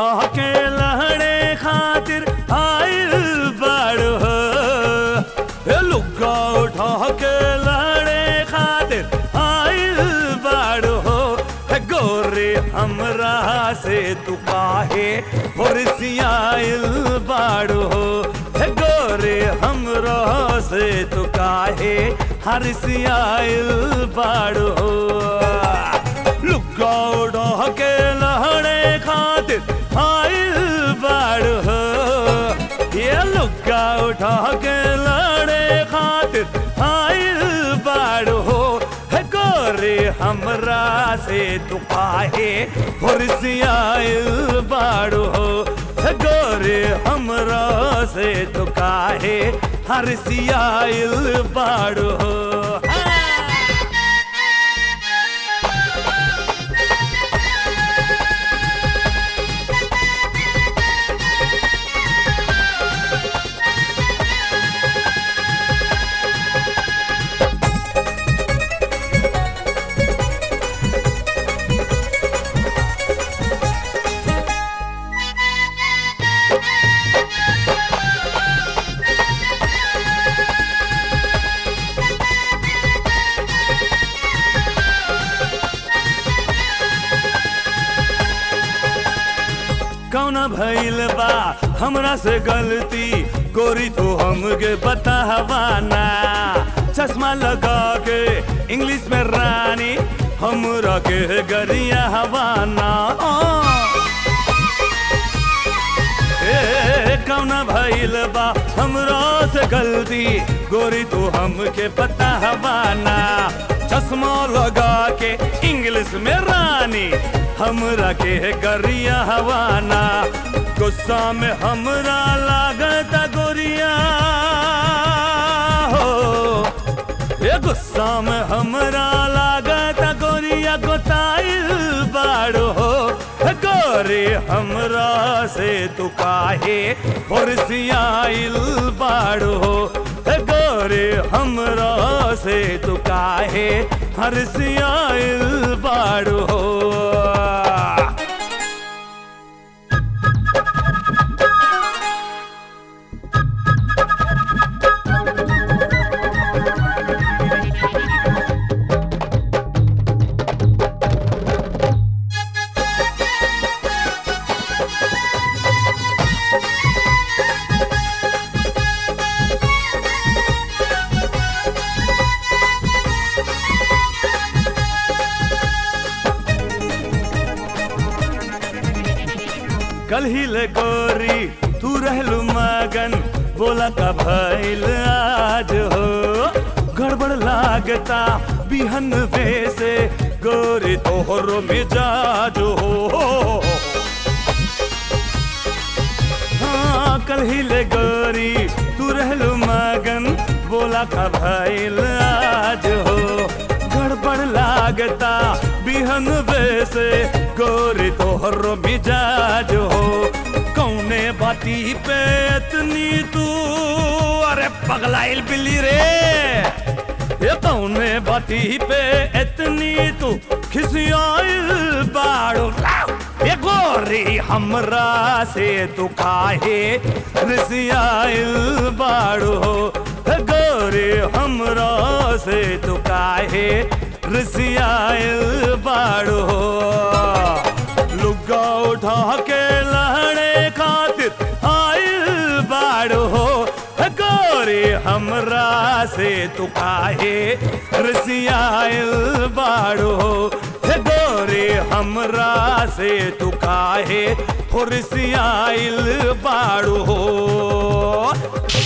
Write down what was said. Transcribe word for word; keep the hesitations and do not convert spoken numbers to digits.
उठा के लहड़े खातिर आइल बाड़ो हो। लुगा उठा के लहड़े खातिर आइल बाड़ो हो। गोरे हमरा से तू काहे होरसियाइल बाड़ो हो। गोरे हमरा से तू काहे हरसियाइल बाड़ो हो। लुगा उठा के लहड़े खातिर आइल बाड़ो हो। ये लुगा उठा के लहड़े खातिर आइल बाड़ो हो। गोरे हमरा से तू काहे होरसियाइल बाड़ो हो। गोरे हमरा से तू काहे हरसियाइल बाड़ो हो। कौना भइल बा हमरा से गलती गोरी तो हमके बतावाना। चश्मा लगा के इंग्लिश में रानी हमरा के गरिया हवाना। ए कौना भइल बा हमरा से गलती गोरी तो हमके बतावाना। चश्मा लगा के इंग्लिश में रानी हमरा के गरिया हवाना। गुस्सा में हमरा लागता गोरिया हो। ये गुस्सा में हमरा लागता गोरिया गोताइल बाड़ो हो। गोरे हमरा से तू काहे होरसियाइल बाड़ो हो। गोरे हमरा से तू काहे हरसियाइल बाड़ो हो। कल ही ले गोरी तू रहलू मगन बोला का भइल आज हो। गड़बड़ लागता बिहन से गोरी तोहरो मिजाज हो। हाँ कल ही ले गोरी तू रहलू मगन बोला का भइल आज हो। गड़बड़ लागता बिहन से गोरी तोहरो मिजाज हो। कौने बाती पे इतनी तू अरे पगलाइल बिल्ली रे। ये कौने बाती पे इतनी तू खिसियाइल बाड़ो। ये गोरी हमरा से तू काहे रिसियाइल बाड़ो। गोरी हमरा से तू काहे रिसियाइल बाड़ो। लुगा उठा के लहड़े खातिर आइल बाड़ो हो। गोरी हमरा से तू काहे रिसियाइल बाड़ो। गोरी हमरा से तू काहे होरसियाइल बाड़ो।